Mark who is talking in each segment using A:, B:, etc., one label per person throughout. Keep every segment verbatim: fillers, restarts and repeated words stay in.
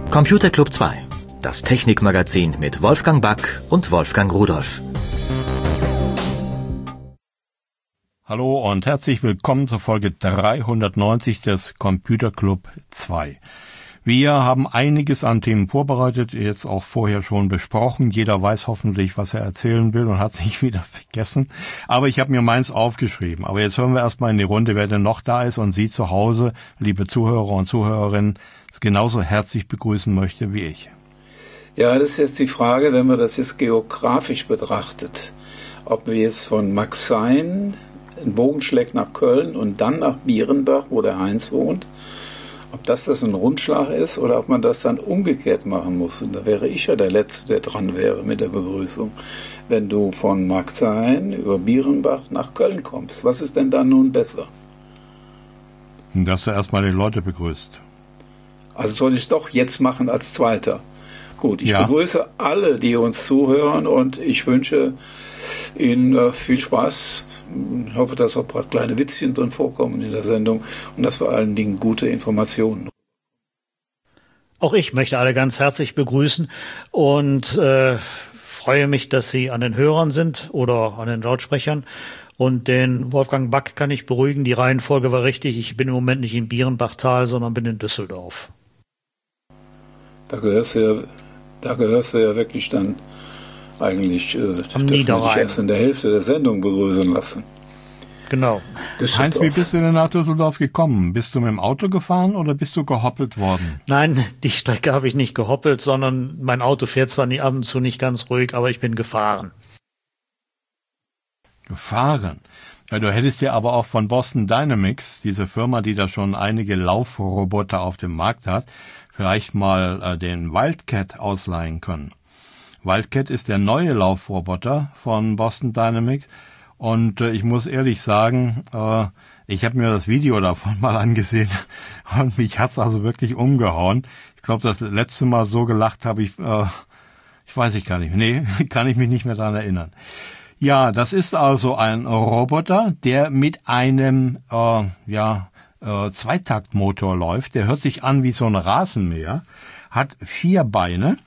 A: Computer Club zwei, das Technikmagazin mit Wolfgang Back und Wolfgang Rudolph.
B: Hallo und herzlich willkommen zur Folge dreihundertneunzig des Computer Club zwei. Wir haben einiges an Themen vorbereitet, jetzt auch vorher schon besprochen. Jeder weiß hoffentlich, was er erzählen will und hat sich wieder vergessen. Aber ich habe mir meins aufgeschrieben. Aber jetzt hören wir erstmal in die Runde, wer denn noch da ist und Sie zu Hause, liebe Zuhörer und Zuhörerinnen, genauso herzlich begrüßen möchte wie ich.
C: Ja, das ist jetzt die Frage, wenn man das jetzt geografisch betrachtet, ob wir jetzt von Maxein einen Bogen schlägt nach Köln und dann nach Bierenbach, wo der Heinz wohnt, ob das das ein Rundschlag ist oder ob man das dann umgekehrt machen muss. Und da wäre ich ja der Letzte, der dran wäre mit der Begrüßung. Wenn du von Maxein über Bierenbach nach Köln kommst, was ist denn dann nun besser?
B: Dass du erstmal die Leute begrüßt.
C: Also soll ich es doch jetzt machen als Zweiter. Gut, ich
B: ja.
C: begrüße alle, die uns zuhören und ich wünsche Ihnen äh, viel Spaß. Ich hoffe, dass auch ein paar kleine Witzchen drin vorkommen in der Sendung und dass vor allen Dingen gute Informationen.
D: Auch ich möchte alle ganz herzlich begrüßen und äh, freue mich, dass Sie an den Hörern sind oder an den Lautsprechern. Und den Wolfgang Back kann ich beruhigen, die Reihenfolge war richtig. Ich bin im Moment nicht in Bierenbachtal, sondern bin in Düsseldorf. Da
C: gehörst du ja, da gehörst du ja wirklich dann eigentlich, äh,
D: am Niederrhein.
C: Dich erst in der Hälfte der Sendung begrüßen lassen.
D: Genau.
B: Heinz, wie bist du denn nach Düsseldorf gekommen? Bist du mit dem Auto gefahren oder bist du gehoppelt worden?
D: Nein, die Strecke habe ich nicht gehoppelt, sondern mein Auto fährt zwar ab und zu nicht ganz ruhig, aber ich bin gefahren.
B: Gefahren? Ja, du hättest dir aber auch von Boston Dynamics, diese Firma, die da schon einige Laufroboter auf dem Markt hat, vielleicht mal äh, den Wildcat ausleihen können. Wildcat ist der neue Laufroboter von Boston Dynamics und äh, ich muss ehrlich sagen, äh, ich habe mir das Video davon mal angesehen und mich hat's also wirklich umgehauen. Ich glaube, das letzte Mal so gelacht habe ich, äh, ich weiß ich gar nicht, nee, kann ich mich nicht mehr dran erinnern. Ja, das ist also ein Roboter, der mit einem äh, ja äh, Zweitaktmotor läuft. Der hört sich an wie so ein Rasenmäher, hat vier Beine.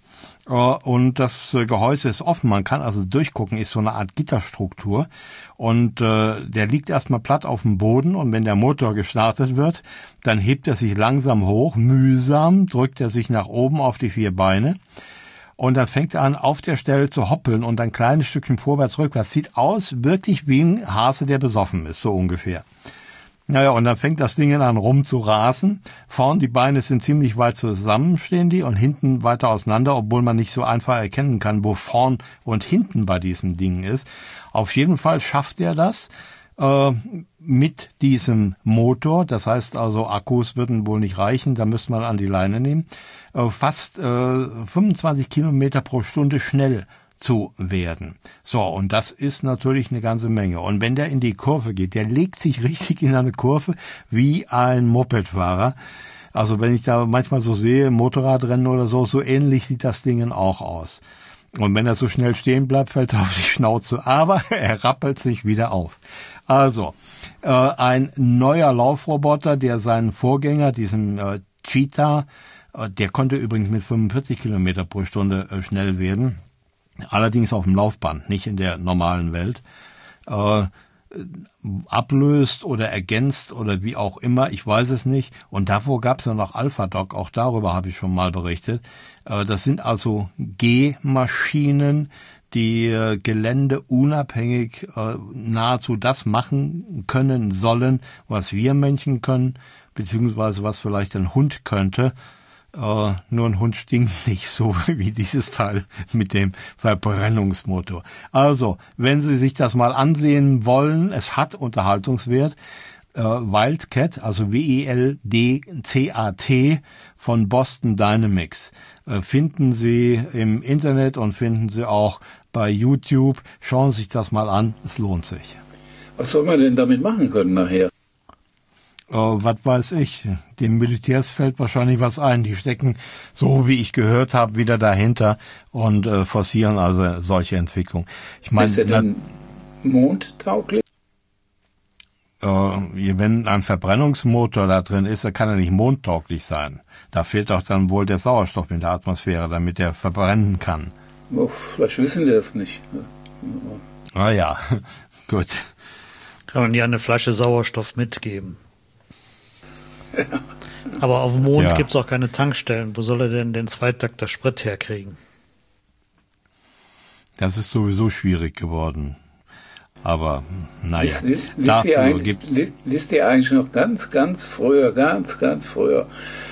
B: Und das Gehäuse ist offen, man kann also durchgucken, ist so eine Art Gitterstruktur und äh, der liegt erstmal platt auf dem Boden und wenn der Motor gestartet wird, dann hebt er sich langsam hoch, mühsam drückt er sich nach oben auf die vier Beine und dann fängt er an auf der Stelle zu hoppeln und ein kleines Stückchen vorwärts, rückwärts, sieht aus wirklich wie ein Hase, der besoffen ist, so ungefähr. Naja, und dann fängt das Ding an rum zu rasen. Vorn die Beine sind ziemlich weit zusammen, stehen die, und hinten weiter auseinander, obwohl man nicht so einfach erkennen kann, wo vorn und hinten bei diesem Ding ist. Auf jeden Fall schafft er das äh, mit diesem Motor. Das heißt also, Akkus würden wohl nicht reichen, da müsste man an die Leine nehmen. Äh, fast äh, fünfundzwanzig Kilometer pro Stunde schnell zu werden. So, und das ist natürlich eine ganze Menge. Und wenn der in die Kurve geht, der legt sich richtig in eine Kurve wie ein Mopedfahrer. Also wenn ich da manchmal so sehe, Motorradrennen oder so, so ähnlich sieht das Ding auch aus. Und wenn er so schnell stehen bleibt, fällt er auf die Schnauze. Aber er rappelt sich wieder auf. Also, äh, ein neuer Laufroboter, der seinen Vorgänger, diesen äh, Cheetah, äh, der konnte übrigens mit fünfundvierzig Kilometer pro Stunde äh, schnell werden. Allerdings auf dem Laufband, nicht in der normalen Welt, äh, ablöst oder ergänzt oder wie auch immer, ich weiß es nicht. Und davor gab es ja noch AlphaDoc, auch darüber habe ich schon mal berichtet. Äh, das sind also G-Maschinen, die äh, geländeunabhängig äh, nahezu das machen können sollen, was wir Menschen können, beziehungsweise was vielleicht ein Hund könnte. Uh, nur ein Hund stinkt nicht so wie dieses Teil mit dem Verbrennungsmotor. Also, wenn Sie sich das mal ansehen wollen, es hat Unterhaltungswert. Uh, Wildcat, also W I L D C A T von Boston Dynamics, uh, finden Sie im Internet und finden Sie auch bei YouTube. Schauen Sie sich das mal an, es lohnt sich.
C: Was soll man denn damit machen können nachher?
B: Uh, was weiß ich, dem Militärs fällt wahrscheinlich was ein. Die stecken, so wie ich gehört habe, wieder dahinter und äh, forcieren also solche Entwicklung. Ich meine,
C: ist er denn mondtauglich?
B: äh, wenn ein Verbrennungsmotor da drin ist, dann kann er nicht mondtauglich sein. Da fehlt doch dann wohl der Sauerstoff in der Atmosphäre, damit er verbrennen kann.
C: Oh, vielleicht wissen die das nicht.
B: Ah ja, gut.
D: Kann man ja eine Flasche Sauerstoff mitgeben. Ja. Aber auf dem Mond ja. Gibt es auch keine Tankstellen. Wo soll er denn den Zweitakter Sprit herkriegen?
B: Das ist sowieso schwierig geworden. Aber naja.
C: Wisst, wisst, ihr eigentlich, wisst, wisst ihr eigentlich noch ganz, ganz früher, ganz, ganz früher,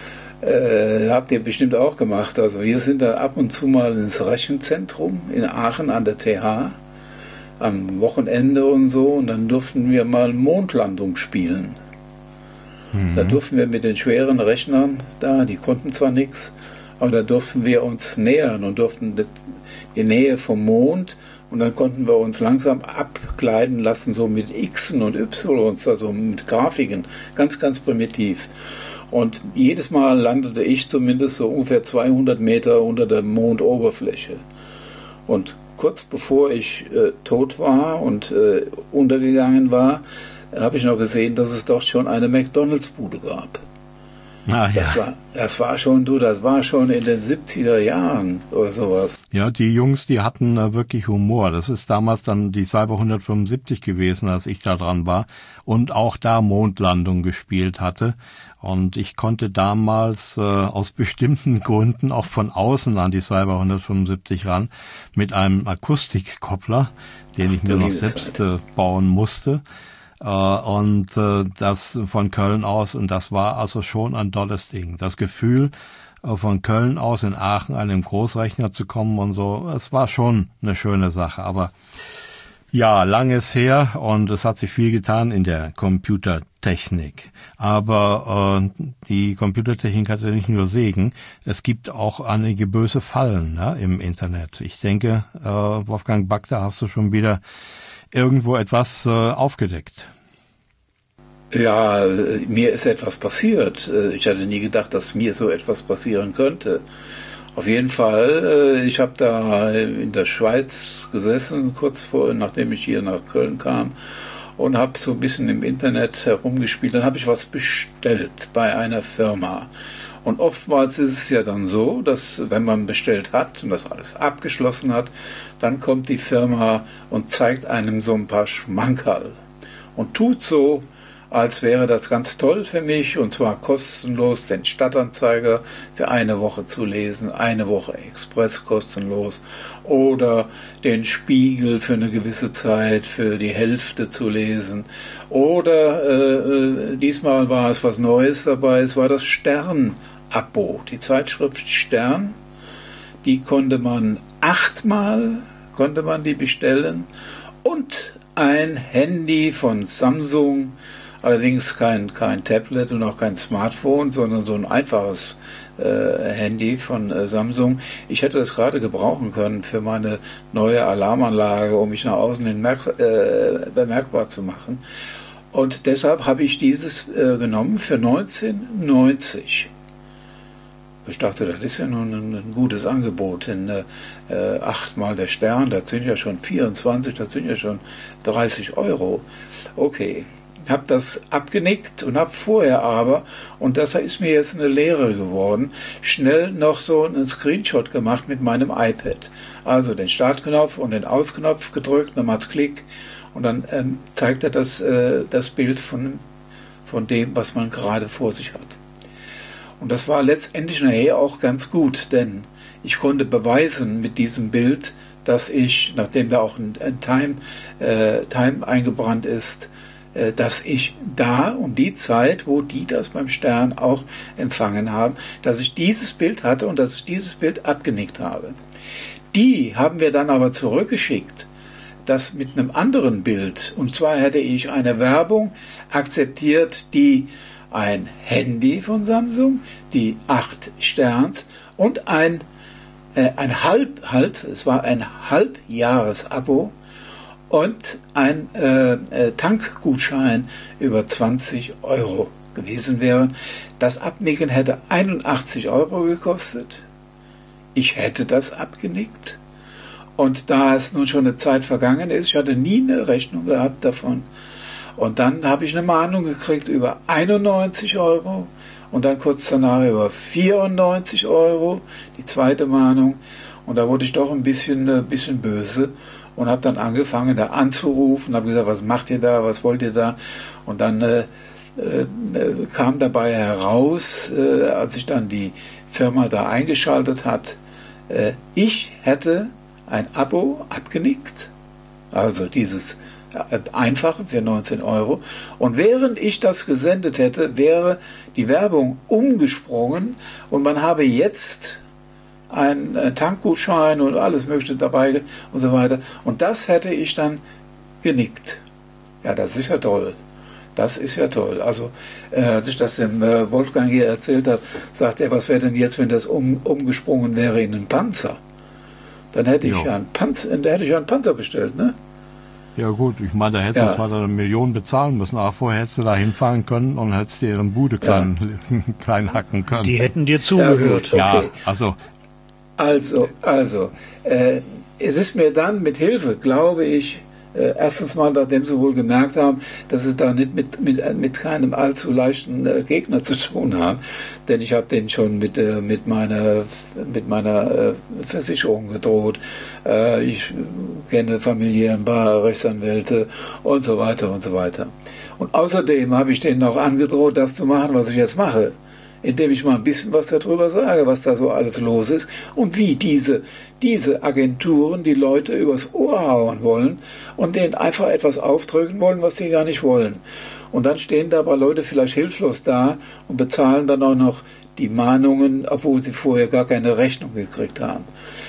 C: äh, habt ihr bestimmt auch gemacht. Also wir sind da ab und zu mal ins Rechenzentrum in Aachen an der T H am Wochenende und so, und dann durften wir mal Mondlandung spielen. Mhm. Da durften wir mit den schweren Rechnern da, die konnten zwar nichts, aber da durften wir uns nähern und durften die Nähe vom Mond, und dann konnten wir uns langsam abgleiten lassen, so mit Xen und Ys, also mit Grafiken, ganz, ganz primitiv. Und jedes Mal landete ich zumindest so ungefähr zweihundert Meter unter der Mondoberfläche. Und kurz bevor ich äh, tot war und äh, untergegangen war, habe ich noch gesehen, dass es doch schon eine McDonalds-Bude gab. Ah, ja. Das war, das war schon, du, das war schon in den siebziger Jahren oder sowas.
B: Ja, die Jungs, die hatten äh, wirklich Humor. Das ist damals dann die Cyber hundertfünfundsiebzig gewesen, als ich da dran war und auch da Mondlandung gespielt hatte. Und ich konnte damals äh, aus bestimmten Gründen auch von außen an die Cyber hundertfünfundsiebzig ran mit einem Akustikkoppler, den ich mir noch selbst äh, bauen musste. Uh, und uh, das von Köln aus, und das war also schon ein tolles Ding. Das Gefühl, uh, von Köln aus in Aachen an dem Großrechner zu kommen und so, es war schon eine schöne Sache. Aber ja, lang ist her und es hat sich viel getan in der Computertechnik. Aber uh, die Computertechnik hatte nicht nur Segen, es gibt auch einige böse Fallen, ja, im Internet. Ich denke, uh, Wolfgang Back, da hast du schon wieder irgendwo etwas äh, aufgedeckt.
C: Ja, mir ist etwas passiert. Ich hatte nie gedacht, dass mir so etwas passieren könnte. Auf jeden Fall, ich habe da in der Schweiz gesessen, kurz vor, nachdem ich hier nach Köln kam, und habe so ein bisschen im Internet herumgespielt. Dann habe ich was bestellt bei einer Firma. Und oftmals ist es ja dann so, dass wenn man bestellt hat und das alles abgeschlossen hat, dann kommt die Firma und zeigt einem so ein paar Schmankerl und tut so, als wäre das ganz toll für mich, und zwar kostenlos den Stadtanzeiger für eine Woche zu lesen, eine Woche Express kostenlos, oder den Spiegel für eine gewisse Zeit für die Hälfte zu lesen, oder äh, diesmal war es was Neues dabei, es war das Stern-Abo, die Zeitschrift Stern, die konnte man achtmal, konnte man die bestellen, und ein Handy von Samsung, allerdings kein, kein Tablet und auch kein Smartphone, sondern so ein einfaches äh, Handy von äh, Samsung. Ich hätte das gerade gebrauchen können für meine neue Alarmanlage, um mich nach außen hin merk- äh, bemerkbar zu machen. Und deshalb habe ich dieses äh, genommen für neunzehnhundertneunzig. Ich dachte, das ist ja nun ein, ein gutes Angebot. Denn äh, achtmal der Stern, das sind ja schon vierundzwanzig, das sind ja schon dreißig Euro. Okay. Habe das abgenickt und habe vorher aber, und das ist mir jetzt eine Lehre geworden, schnell noch so einen Screenshot gemacht mit meinem iPad. Also den Startknopf und den Ausknopf gedrückt, dann macht's Klick, und dann ähm, zeigt er das, äh, das Bild von, von dem, was man gerade vor sich hat. Und das war letztendlich nachher auch ganz gut, denn ich konnte beweisen mit diesem Bild, dass ich, nachdem da auch ein, ein Time, äh, Time eingebrannt ist, dass ich da um die Zeit, wo die das beim Stern auch empfangen haben, dass ich dieses Bild hatte und dass ich dieses Bild abgenickt habe. Die haben wir dann aber zurückgeschickt, das mit einem anderen Bild. Und zwar hätte ich eine Werbung akzeptiert, die ein Handy von Samsung, die acht Sterns und ein, äh, ein Halb, halt, es war ein Halbjahresabo, und ein äh, äh, Tankgutschein über zwanzig Euro gewesen wären. Das Abnicken hätte einundachtzig Euro gekostet. Ich hätte das abgenickt. Und da es nun schon eine Zeit vergangen ist, ich hatte nie eine Rechnung gehabt davon. Und dann habe ich eine Mahnung gekriegt über einundneunzig Euro und dann kurz danach über vierundneunzig Euro, die zweite Mahnung. Und da wurde ich doch ein bisschen, ein bisschen böse und habe dann angefangen, da anzurufen, habe gesagt, was macht ihr da, was wollt ihr da? Und dann äh, äh, kam dabei heraus, äh, als ich dann die Firma da eingeschaltet hat, äh, ich hätte ein Abo abgenickt, also dieses Einfache für neunzehn Euro. Und während ich das gesendet hätte, wäre die Werbung umgesprungen und man habe jetzt einen Tankgutschein und alles Mögliche dabei und so weiter. Und das hätte ich dann genickt. Ja, das ist ja toll. Das ist ja toll. Also, äh, als ich das dem äh, Wolfgang hier erzählt habe, sagt er, was wäre denn jetzt, wenn das um, umgesprungen wäre in einen Panzer? Dann hätte ich ja, ja einen Panzer, da hätte ich ja einen Panzer bestellt, ne?
B: Ja gut, ich meine, da hättest ja. du zwar eine Million bezahlen müssen, aber vorher hättest du da hinfahren können und hättest dir ihren Bude klein, ja. klein hacken können.
D: Die hätten dir zugehört.
C: Ja,
B: ja
C: okay.
B: also...
C: Also, also, äh, es ist mir dann mit Hilfe, glaube ich, äh, erstens mal, nachdem sie wohl gemerkt haben, dass sie da nicht mit, mit, mit keinem allzu leichten äh, Gegner zu tun haben, denn ich habe denen schon mit, äh, mit meiner, mit meiner äh, Versicherung gedroht. Äh, ich kenne familiären Bar, Rechtsanwälte und so weiter und so weiter. Und außerdem habe ich denen auch angedroht, das zu machen, was ich jetzt mache, indem ich mal ein bisschen was darüber sage, was da so alles los ist und wie diese, diese Agenturen die Leute übers Ohr hauen wollen und denen einfach etwas aufdrücken wollen, was die gar nicht wollen. Und dann stehen da aber Leute vielleicht hilflos da und bezahlen dann auch noch die Mahnungen, obwohl sie vorher gar keine Rechnung gekriegt haben.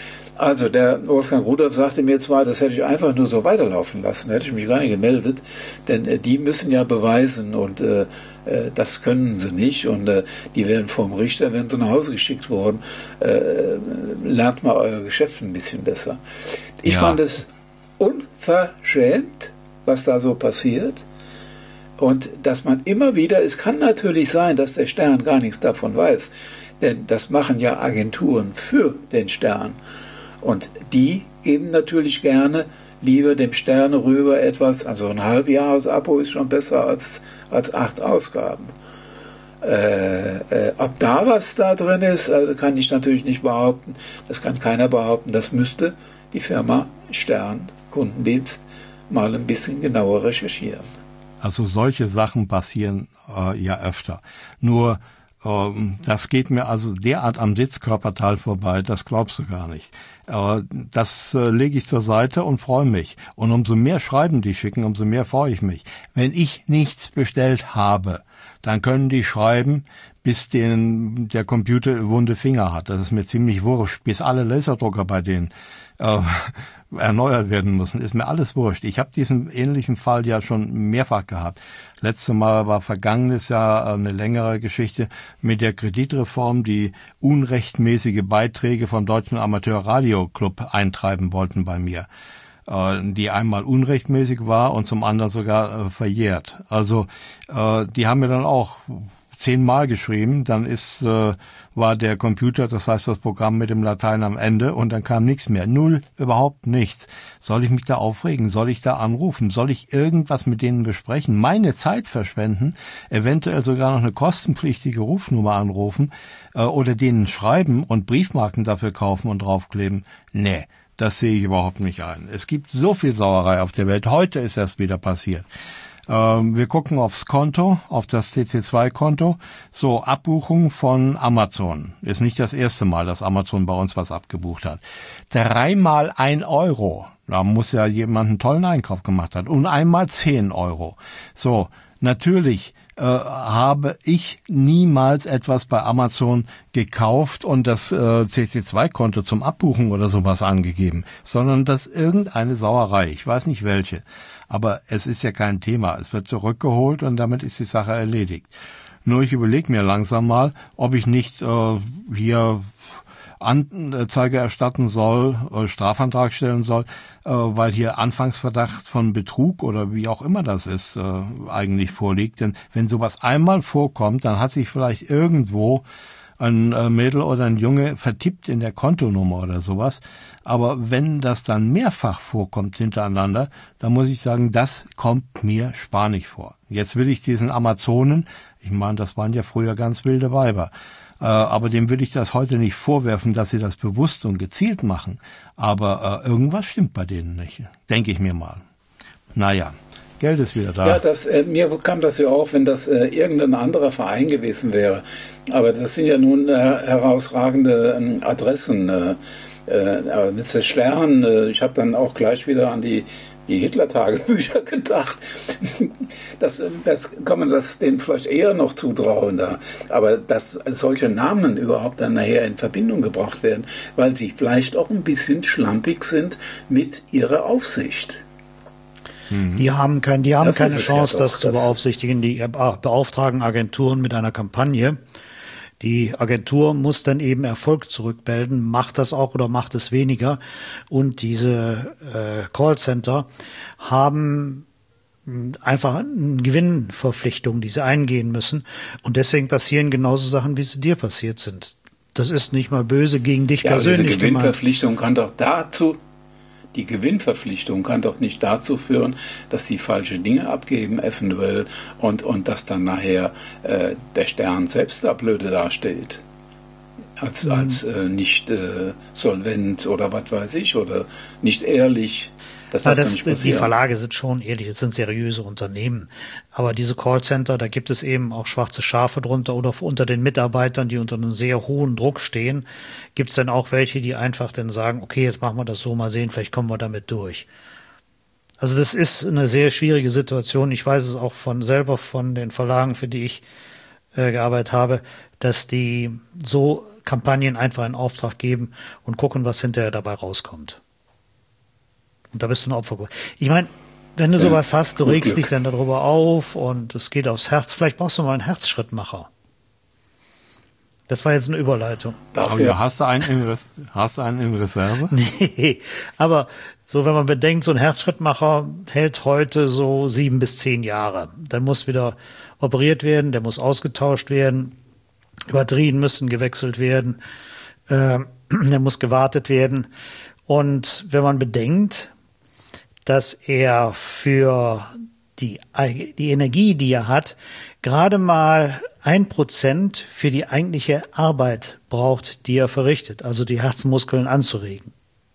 C: Also der Wolfgang Rudolph sagte mir zwar, das hätte ich einfach nur so weiterlaufen lassen, hätte ich mich gar nicht gemeldet, denn äh, die müssen ja beweisen und äh, äh, das können sie nicht und äh, die werden vom Richter, wenn sie nach Hause geschickt worden, äh, lernt mal euer Geschäft ein bisschen besser. Ich ja. fand es unverschämt, was da so passiert und dass man immer wieder, es kann natürlich sein, dass der Stern gar nichts davon weiß, denn das machen ja Agenturen für den Stern. Und die geben natürlich gerne lieber dem Stern rüber etwas, also ein Halbjahres-Abo ist schon besser als, als acht Ausgaben. Äh, äh, ob da was da drin ist, also kann ich natürlich nicht behaupten, das kann keiner behaupten, das müsste die Firma Stern Kundendienst mal ein bisschen genauer recherchieren.
B: Also solche Sachen passieren äh, ja öfter. Nur das geht mir also derart am Sitzkörperteil vorbei, das glaubst du gar nicht. Das lege ich zur Seite und freue mich. Und umso mehr Schreiben die schicken, umso mehr freue ich mich. Wenn ich nichts bestellt habe, dann können die schreiben, bis den, der Computer wunde Finger hat. Das ist mir ziemlich wurscht. Bis alle Laserdrucker bei denen äh, erneuert werden müssen, ist mir alles wurscht. Ich habe diesen ähnlichen Fall ja schon mehrfach gehabt. Letztes Mal war vergangenes Jahr eine längere Geschichte mit der Kreditreform, die unrechtmäßige Beiträge vom Deutschen Amateurradioclub eintreiben wollten bei mir, die einmal unrechtmäßig war und zum anderen sogar äh, verjährt. Also äh, die haben mir dann auch zehnmal geschrieben, dann ist äh, war der Computer, das heißt das Programm mit dem Latein am Ende und dann kam nichts mehr. Null, überhaupt nichts. Soll ich mich da aufregen? Soll ich da anrufen? Soll ich irgendwas mit denen besprechen? Meine Zeit verschwenden? Eventuell sogar noch eine kostenpflichtige Rufnummer anrufen äh, oder denen schreiben und Briefmarken dafür kaufen und draufkleben? Nee. Das sehe ich überhaupt nicht ein. Es gibt so viel Sauerei auf der Welt. Heute ist das wieder passiert. Ähm, wir gucken aufs Konto, auf das C C zwei Konto. So, Abbuchung von Amazon. Ist nicht das erste Mal, dass Amazon bei uns was abgebucht hat. Dreimal ein Euro. Da muss ja jemand einen tollen Einkauf gemacht haben. Und einmal zehn Euro. So, natürlich äh, habe ich niemals etwas bei Amazon gekauft und das äh, C C zwei Konto zum Abbuchen oder sowas angegeben, sondern das irgendeine Sauerei, ich weiß nicht welche. Aber es ist ja kein Thema, es wird zurückgeholt und damit ist die Sache erledigt. Nur ich überlege mir langsam mal, ob ich nicht äh, hier Anzeige erstatten soll, äh, Strafantrag stellen soll, äh, weil hier Anfangsverdacht von Betrug oder wie auch immer das ist, äh, eigentlich vorliegt. Denn wenn sowas einmal vorkommt, dann hat sich vielleicht irgendwo ein äh, Mädel oder ein Junge vertippt in der Kontonummer oder sowas. Aber wenn das dann mehrfach vorkommt hintereinander, dann muss ich sagen, das kommt mir spanisch vor. Jetzt will ich diesen Amazonen, ich meine, das waren ja früher ganz wilde Weiber, äh, aber dem will ich das heute nicht vorwerfen, dass sie das bewusst und gezielt machen. Aber äh, irgendwas stimmt bei denen nicht, denke ich mir mal. Naja. Geld ist wieder da.
C: Ja, das, äh, mir kam das ja auch, wenn das äh, irgendein anderer Verein gewesen wäre. Aber das sind ja nun äh, herausragende äh, Adressen. Äh, äh, mit der Stern, äh, ich habe dann auch gleich wieder an die, die Hitler-Tagebücher gedacht. Das, das kann man das denen vielleicht eher noch zutrauen da. Aber dass solche Namen überhaupt dann nachher in Verbindung gebracht werden, weil sie vielleicht auch ein bisschen schlampig sind mit ihrer Aufsicht.
D: Die haben, kein, die haben
C: das
D: keine Chance,
C: ja doch,
D: das zu
C: das
D: beaufsichtigen. Die beauftragen Agenturen mit einer Kampagne. Die Agentur muss dann eben Erfolg zurückmelden, macht das auch oder macht es weniger. Und diese äh, Callcenter haben einfach eine Gewinnverpflichtung, die sie eingehen müssen. Und deswegen passieren genauso Sachen, wie sie dir passiert sind. Das ist nicht mal böse gegen dich
C: ja,
D: persönlich
C: diese
D: gemeint.
C: Gewinnverpflichtung kann doch dazu Die Gewinnverpflichtung kann doch nicht dazu führen, dass sie falsche Dinge abgeben, eventuell, und, und dass dann nachher äh, der Stern selbst da blöde dasteht. Als, mhm. als äh, nicht äh, solvent oder was weiß ich, oder nicht ehrlich. Das darf
D: das,
C: nicht passieren.
D: Die Verlage sind schon ehrlich, es sind seriöse Unternehmen. Aber diese Callcenter, da gibt es eben auch schwarze Schafe drunter oder unter den Mitarbeitern, die unter einem sehr hohen Druck stehen, gibt es dann auch welche, die einfach dann sagen, okay, jetzt machen wir das so, mal sehen, vielleicht kommen wir damit durch. Also das ist eine sehr schwierige Situation. Ich weiß es auch von selber von den Verlagen, für die ich äh, gearbeitet habe, dass die so Kampagnen einfach in Auftrag geben und gucken, was hinterher dabei rauskommt. Und da bist du ein Opfer. Ich meine, wenn du ja, sowas hast, du regst Glück. dich dann darüber auf und es geht aufs Herz. Vielleicht brauchst du mal einen Herzschrittmacher. Das war jetzt eine Überleitung.
B: Dafür. Hast du einen in, hast du einen in Reserve?
D: Nee, aber so, wenn man bedenkt, so ein Herzschrittmacher hält heute so sieben bis zehn Jahre. Dann muss wieder operiert werden, der muss ausgetauscht werden, Batterien müssen gewechselt werden, äh, der muss gewartet werden. Und wenn man bedenkt, dass er für die, die Energie, die er hat, gerade mal ein Prozent für die eigentliche Arbeit braucht, die er verrichtet, also die Herzmuskeln anzuregen.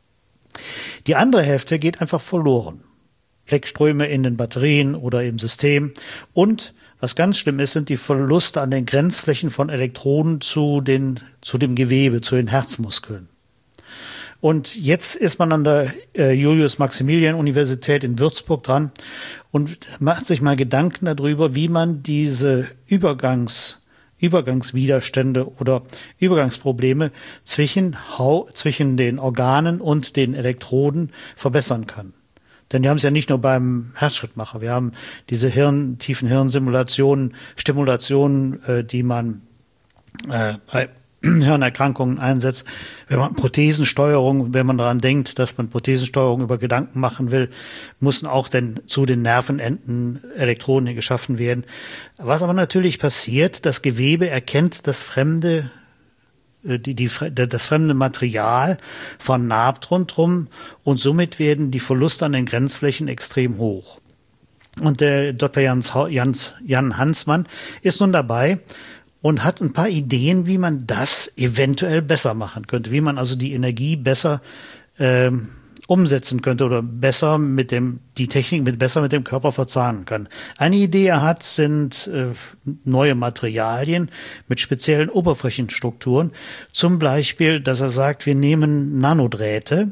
D: Die andere Hälfte geht einfach verloren. Pleckströme in den Batterien oder im System. Und was ganz schlimm ist, sind die Verluste an den Grenzflächen von Elektroden zu, den, zu dem Gewebe, zu den Herzmuskeln. Und jetzt ist man an der äh, Julius-Maximilian-Universität in Würzburg dran und macht sich mal Gedanken darüber, wie man diese Übergangs, Übergangswiderstände oder Übergangsprobleme zwischen, Hau- zwischen den Organen und den Elektroden verbessern kann. Denn wir haben es ja nicht nur beim Herzschrittmacher, wir haben diese Hirn, tiefen Hirnsimulationen, Stimulationen, äh, die man äh, bei Hirnerkrankungen einsetzt. Wenn man Prothesensteuerung, wenn man daran denkt, dass man Prothesensteuerung über Gedanken machen will, müssen auch denn zu den Nervenenden Elektroden geschaffen werden. Was aber natürlich passiert, das Gewebe erkennt das fremde, die, die, das fremde Material, vernarbt rundherum und somit werden die Verluste an den Grenzflächen extrem hoch. Und der Doktor Jans, Jans, Jan Hansmann ist nun dabei und hat ein paar Ideen, wie man das eventuell besser machen könnte, wie man also die Energie besser ähm, umsetzen könnte oder besser mit dem, die Technik mit besser mit dem Körper verzahnen kann. Eine Idee er hat, sind äh, neue Materialien mit speziellen Oberflächenstrukturen. Zum Beispiel, dass er sagt, wir nehmen Nanodrähte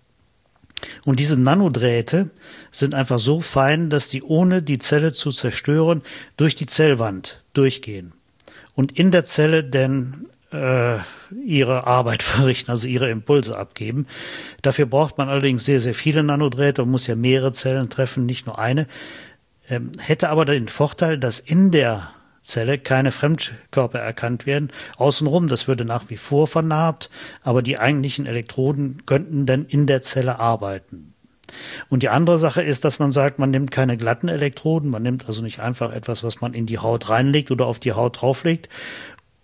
D: und diese Nanodrähte sind einfach so fein, dass die ohne die Zelle zu zerstören durch die Zellwand durchgehen und in der Zelle denn äh, ihre Arbeit verrichten, also ihre Impulse abgeben. Dafür braucht man allerdings sehr, sehr viele Nanodrähte und muss ja mehrere Zellen treffen, nicht nur eine. Ähm, hätte aber den Vorteil, dass in der Zelle keine Fremdkörper erkannt werden. Außenrum, das würde nach wie vor vernarbt, aber die eigentlichen Elektroden könnten dann in der Zelle arbeiten. Und die andere Sache ist, dass man sagt, man nimmt keine glatten Elektroden, man nimmt also nicht einfach etwas, was man in die Haut reinlegt oder auf die Haut drauflegt,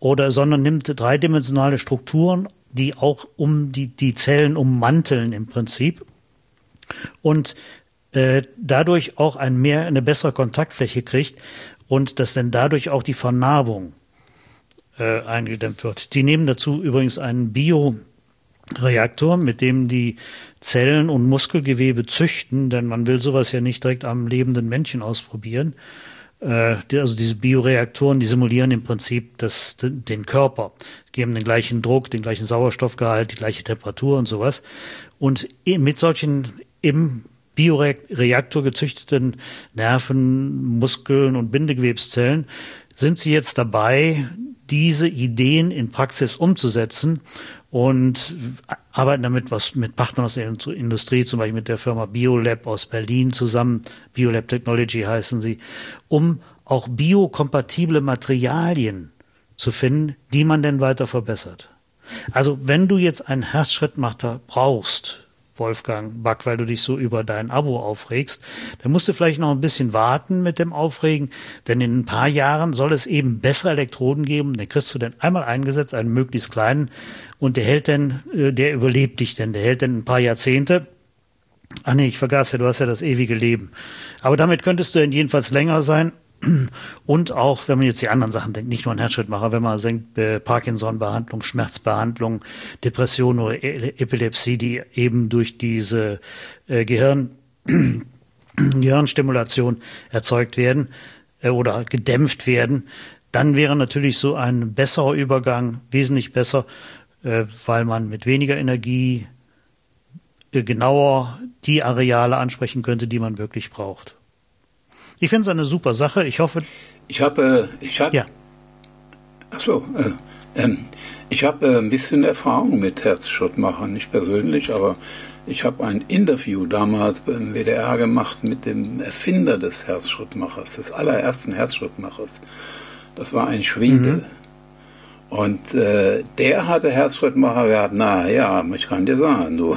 D: oder sondern nimmt dreidimensionale Strukturen, die auch um die, die Zellen ummanteln im Prinzip und äh, dadurch auch ein mehr, eine bessere Kontaktfläche kriegt und dass dann dadurch auch die Vernarbung äh, eingedämmt wird. Die nehmen dazu übrigens einen Bioreaktor, mit dem die Zellen und Muskelgewebe züchten, denn man will sowas ja nicht direkt am lebenden Männchen ausprobieren. Äh, die, also diese Bioreaktoren, die simulieren im Prinzip das, den Körper, geben den gleichen Druck, den gleichen Sauerstoffgehalt, die gleiche Temperatur und sowas. Und mit solchen im Bioreaktor gezüchteten Nerven, Muskeln und Bindegewebszellen sind sie jetzt dabei, diese Ideen in Praxis umzusetzen und arbeiten damit was mit Partnern aus der Industrie, zum Beispiel mit der Firma Biolab aus Berlin zusammen, Biolab Technology heißen sie, um auch biokompatible Materialien zu finden, die man dann weiter verbessert. Also wenn du jetzt einen Herzschrittmacher brauchst, Wolfgang Back, weil du dich so über dein Abo aufregst, dann musst du vielleicht noch ein bisschen warten mit dem Aufregen, denn in ein paar Jahren soll es eben bessere Elektroden geben, den kriegst du dann einmal eingesetzt, einen möglichst kleinen, und der hält dann, der überlebt dich denn, der hält dann ein paar Jahrzehnte. Ach nee, ich vergaß ja, du hast ja das ewige Leben. Aber damit könntest du dann jedenfalls länger sein. Und auch, wenn man jetzt die anderen Sachen denkt, nicht nur an Herzschrittmacher, wenn man denkt, äh, Parkinson-Behandlung, Schmerzbehandlung, Depression oder e- Epilepsie, die eben durch diese äh, Gehirn, Gehirnstimulation erzeugt werden äh, oder gedämpft werden, dann wäre natürlich so ein besserer Übergang wesentlich besser, äh, weil man mit weniger Energie äh, genauer die Areale ansprechen könnte, die man wirklich braucht. Ich finde es eine super Sache. Ich hoffe.
C: Ich habe, äh, ich habe.
D: Ja.
C: Ach so. Äh, ähm, ich habe äh, ein bisschen Erfahrung mit Herzschrittmachern, nicht persönlich, aber ich habe ein Interview damals beim W D R gemacht mit dem Erfinder des Herzschrittmachers, des allerersten Herzschrittmachers. Das war ein Schwede. Mhm. Und äh, der hatte Herzschrittmacher gehabt, na ja, ich kann dir sagen, du,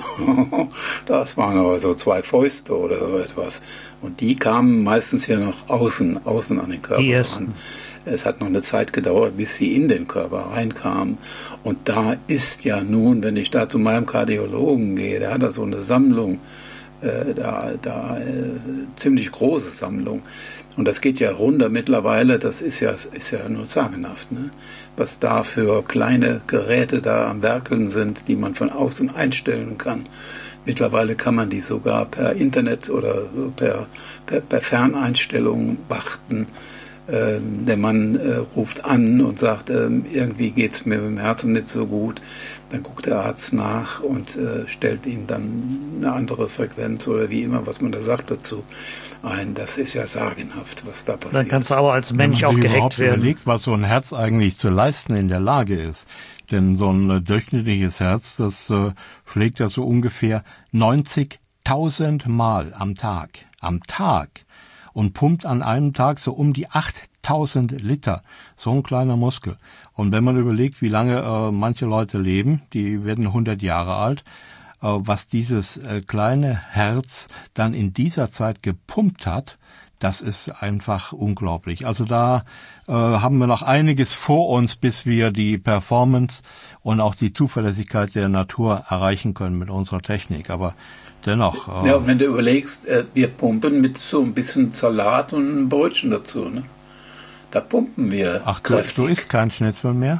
C: das waren aber so zwei Fäuste oder so etwas. Und die kamen meistens ja noch außen, außen an den Körper
D: die ersten.
C: ran. Es hat noch eine Zeit gedauert, bis sie in den Körper reinkamen. Und da ist ja nun, wenn ich da zu meinem Kardiologen gehe, der hat da so eine Sammlung, äh, da, da äh, ziemlich große Sammlung. Und das geht ja runter mittlerweile, das ist ja, ist ja nur sagenhaft, ne? Was da für kleine Geräte da am Werkeln sind, die man von außen einstellen kann. Mittlerweile kann man die sogar per Internet oder per, per, per Ferneinstellung warten. Ähm, der Mann äh, ruft an und sagt, ähm, irgendwie geht's mir mit dem Herzen nicht so gut. Dann guckt der Arzt nach und äh, stellt ihm dann eine andere Frequenz oder wie immer, was man da sagt dazu ein. Das ist ja sagenhaft, was da passiert.
D: Dann kannst du aber als Mensch auch gehackt werden.
B: Überlegt, was so ein Herz eigentlich zu leisten in der Lage ist. Denn so ein äh, durchschnittliches Herz, das äh, schlägt ja so ungefähr neunzigtausend Mal am Tag. Am Tag. Und pumpt an einem Tag so um die achttausend Liter. So ein kleiner Muskel. Und wenn man überlegt, wie lange äh, manche Leute leben, die werden hundert Jahre alt, äh, was dieses äh, kleine Herz dann in dieser Zeit gepumpt hat, das ist einfach unglaublich. Also da äh, haben wir noch einiges vor uns, bis wir die Performance und auch die Zuverlässigkeit der Natur erreichen können mit unserer Technik. Aber dennoch. Äh,
C: ja, und wenn du überlegst, äh, wir pumpen mit so ein bisschen Salat und ein Brötchen dazu, ne? Da pumpen wir.
B: Ach, du, du isst kein Schnitzel mehr?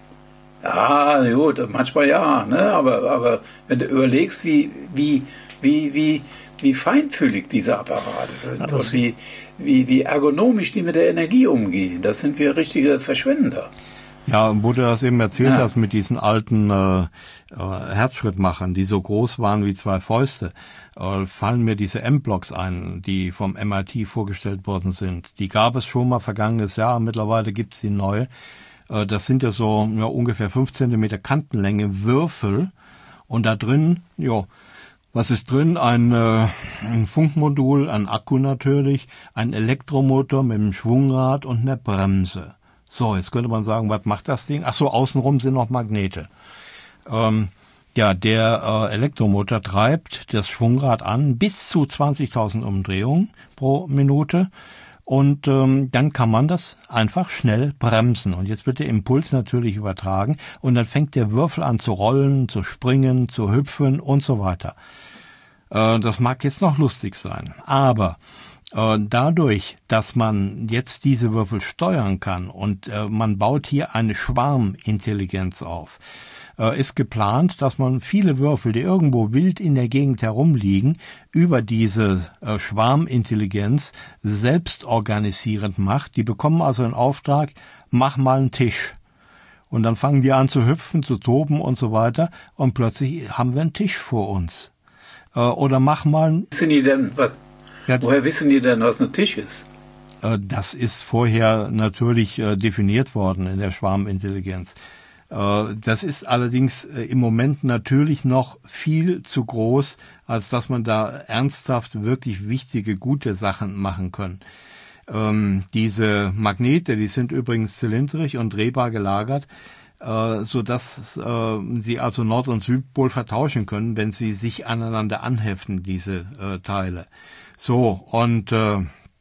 C: Ja, gut, manchmal ja, ne? Aber, aber wenn du überlegst, wie, wie, wie, wie, wie feinfühlig diese Apparate sind ja, und wie, wie, wie ergonomisch die mit der Energie umgehen, das sind wir richtige Verschwender.
B: Ja, wo du das eben erzählt ja. hast mit diesen alten äh, äh, Herzschrittmachern, die so groß waren wie zwei Fäuste, äh, fallen mir diese M-Blocks ein, die vom M I T vorgestellt worden sind. Die gab es schon mal vergangenes Jahr, mittlerweile gibt's die neu. Äh, das sind ja so ja, ungefähr fünf Zentimeter Kantenlänge Würfel und da drin, ja, was ist drin? Ein, äh, ein Funkmodul, ein Akku natürlich, ein Elektromotor mit einem Schwungrad und einer Bremse. So, jetzt könnte man sagen, was macht das Ding? Ach so, außenrum sind noch Magnete. Ähm, ja, der äh, Elektromotor treibt das Schwungrad an bis zu zwanzigtausend Umdrehungen pro Minute Und ähm, dann kann man das einfach schnell bremsen. Und jetzt wird der Impuls natürlich übertragen und dann fängt der Würfel an zu rollen, zu springen, zu hüpfen und so weiter. Äh, das mag jetzt noch lustig sein, aber äh, dadurch, dass man jetzt diese Würfel steuern kann und äh, man baut hier eine Schwarmintelligenz auf, ist geplant, dass man viele Würfel, die irgendwo wild in der Gegend herumliegen, über diese äh, Schwarmintelligenz selbstorganisierend macht. Die bekommen also einen Auftrag, mach mal einen Tisch. Und dann fangen die an zu hüpfen, zu toben und so weiter und plötzlich haben wir einen Tisch vor uns. Äh, oder mach mal einen...
C: Wissen die denn, was, ja, woher wissen die denn, was ein Tisch ist?
B: Äh, das ist vorher natürlich äh, definiert worden in der Schwarmintelligenz. Das ist allerdings im Moment natürlich noch viel zu groß, als dass man da ernsthaft wirklich wichtige, gute Sachen machen kann. Ähm, diese Magnete, die sind übrigens zylindrisch und drehbar gelagert, äh, sodass äh, sie also Nord- und Südpol vertauschen können, wenn sie sich aneinander anheften, diese äh, Teile. So, und äh,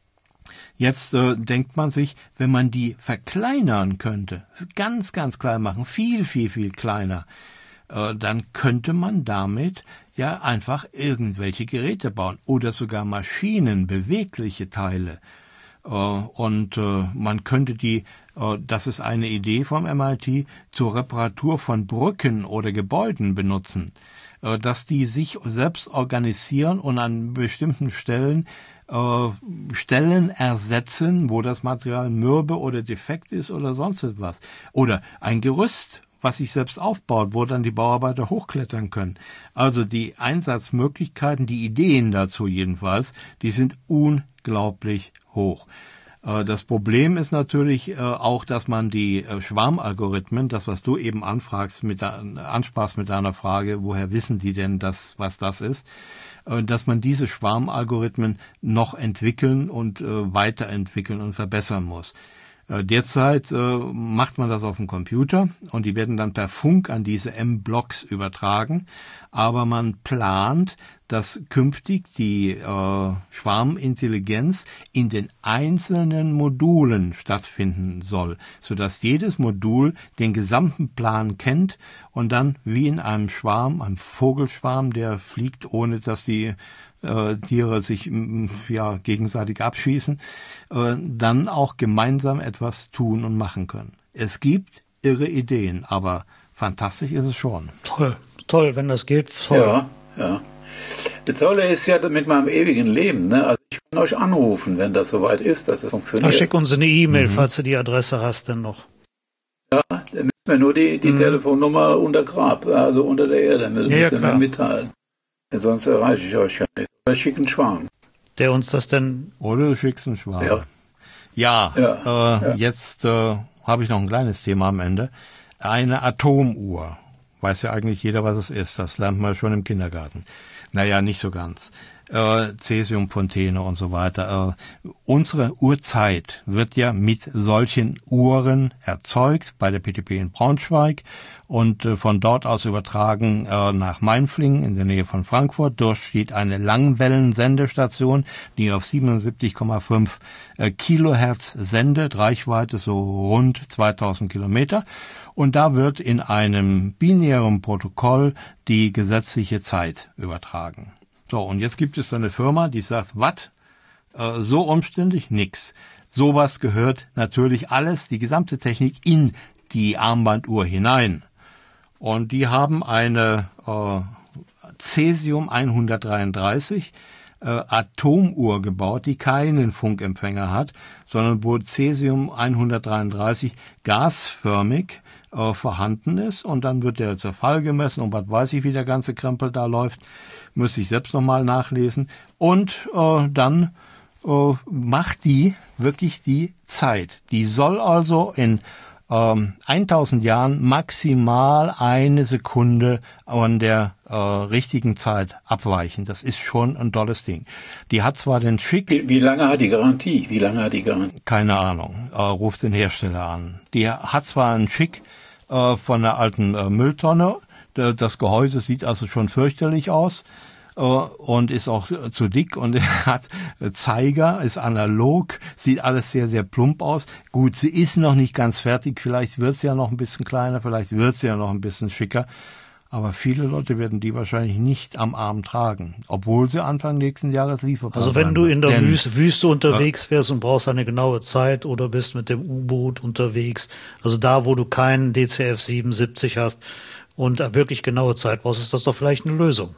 B: Jetzt äh, denkt man sich, wenn man die verkleinern könnte, ganz, ganz klein machen, viel, viel, viel kleiner, äh, dann könnte man damit ja einfach irgendwelche Geräte bauen oder sogar Maschinen, bewegliche Teile. Äh, und äh, man könnte die, äh, das ist eine Idee vom M I T, zur Reparatur von Brücken oder Gebäuden benutzen, äh, dass die sich selbst organisieren und an bestimmten Stellen Stellen ersetzen, wo das Material mürbe oder defekt ist oder sonst etwas. Oder ein Gerüst, was sich selbst aufbaut, wo dann die Bauarbeiter hochklettern können. Also die Einsatzmöglichkeiten, die Ideen dazu jedenfalls, die sind unglaublich hoch. Das Problem ist natürlich auch, dass man die Schwarmalgorithmen, das was du eben anfragst, mit der, ansprachst mit deiner Frage, woher wissen die denn das, was das ist, dass man diese Schwarmalgorithmen noch entwickeln und äh, weiterentwickeln und verbessern muss. Äh, derzeit äh, macht man das auf dem Computer und die werden dann per Funk an diese M-Blocks übertragen, aber man plant, dass künftig die äh, Schwarmintelligenz in den einzelnen Modulen stattfinden soll, sodass jedes Modul den gesamten Plan kennt und dann wie in einem Schwarm, einem Vogelschwarm, der fliegt, ohne dass die äh, Tiere sich ja gegenseitig abschießen, äh, dann auch gemeinsam etwas tun und machen können. Es gibt irre Ideen, aber fantastisch ist es schon.
D: Toll, toll, wenn das geht. Toll.
C: Ja, ja. Das Tolle ist ja mit meinem ewigen Leben, ne? Also ich kann euch anrufen, wenn das soweit ist, dass es funktioniert.
D: Na, schick uns eine E-Mail, mhm. falls du die Adresse hast, denn noch.
C: Ja, dann müssen wir nur die, die mhm. Telefonnummer unter Grab, also unter der Erde, müssen wir ja, ja mitteilen. Sonst erreiche ich euch ja nicht. Oder schick einen Schwarm.
D: Der uns das denn...
B: Oder du schickst einen Schwarm.
C: Ja.
B: Ja,
C: ja,
B: äh,
C: ja.
B: jetzt äh, habe ich noch ein kleines Thema am Ende. Eine Atomuhr. Weiß ja eigentlich jeder, was es ist. Das lernt man schon im Kindergarten. Naja, nicht so ganz. Äh, Cäsiumfontäne und so weiter. Äh, unsere Uhrzeit wird ja mit solchen Uhren erzeugt bei der P T P in Braunschweig und äh, von dort aus übertragen äh, nach Mainflingen in der Nähe von Frankfurt. Dort steht eine Langwellensendestation, die auf siebenundsiebzig Komma fünf äh, Kilohertz sendet, Reichweite so rund zweitausend Kilometer. Und da wird in einem binären Protokoll die gesetzliche Zeit übertragen. So, und jetzt gibt es eine Firma, die sagt, was? Äh, so umständlich? Nix. Sowas gehört natürlich alles, die gesamte Technik, in die Armbanduhr hinein. Und die haben eine äh, Cäsium hundertdreiunddreißig äh, Atomuhr gebaut, die keinen Funkempfänger hat, sondern wo Cäsium hundertdreiunddreißig gasförmig äh, vorhanden ist. Und dann wird der Zerfall gemessen und was weiß ich, wie der ganze Krempel da läuft. Müsste ich selbst nochmal nachlesen. Und äh, dann äh, macht die wirklich die Zeit. Die soll also in ähm, tausend Jahren maximal eine Sekunde an der äh, richtigen Zeit abweichen. Das ist schon ein tolles Ding. Die hat zwar den Schick...
C: Wie, wie lange hat die Garantie? Wie lange hat die Garantie?
B: Keine Ahnung. Äh, ruft den Hersteller an. Die hat zwar einen Schick äh, von einer alten äh, Mülltonne. Das Gehäuse sieht also schon fürchterlich aus. und ist auch zu dick und er hat Zeiger, ist analog, sieht alles sehr, sehr plump aus. Gut, sie ist noch nicht ganz fertig, vielleicht wird sie ja noch ein bisschen kleiner, vielleicht wird sie ja noch ein bisschen schicker. Aber viele Leute werden die wahrscheinlich nicht am Arm tragen, obwohl sie Anfang nächsten Jahres lieferbar sind.
D: Also wenn du in der Denn, Wüste, Wüste unterwegs wärst und brauchst eine genaue Zeit oder bist mit dem U-Boot unterwegs, also da, wo du keinen D C F siebenundsiebzig hast und wirklich genaue Zeit brauchst, ist das doch vielleicht eine Lösung.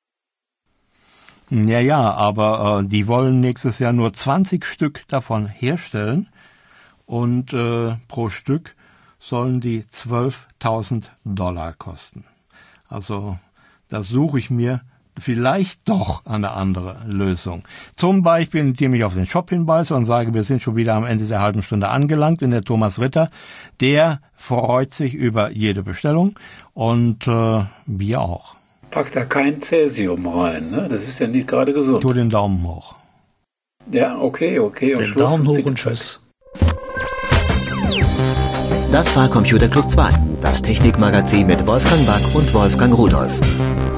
B: Ja, ja, aber äh, die wollen nächstes Jahr nur zwanzig Stück davon herstellen und äh, pro Stück sollen die zwölftausend Dollar kosten. Also da suche ich mir vielleicht doch eine andere Lösung. Zum Beispiel, indem ich auf den Shop hinweise und sage, wir sind schon wieder am Ende der halben Stunde angelangt. Und der Thomas Ritter, der freut sich über jede Bestellung und äh, wir auch.
C: Pack da kein Cäsium rein, ne? Das ist ja nicht gerade gesund.
B: Tu den Daumen hoch.
C: Ja, okay, okay. Und
D: den
C: Schluss
D: Daumen
C: und
D: hoch und tschüss.
A: Das war Computer Club zwei, das Technikmagazin mit Wolfgang Back und Wolfgang Rudolph.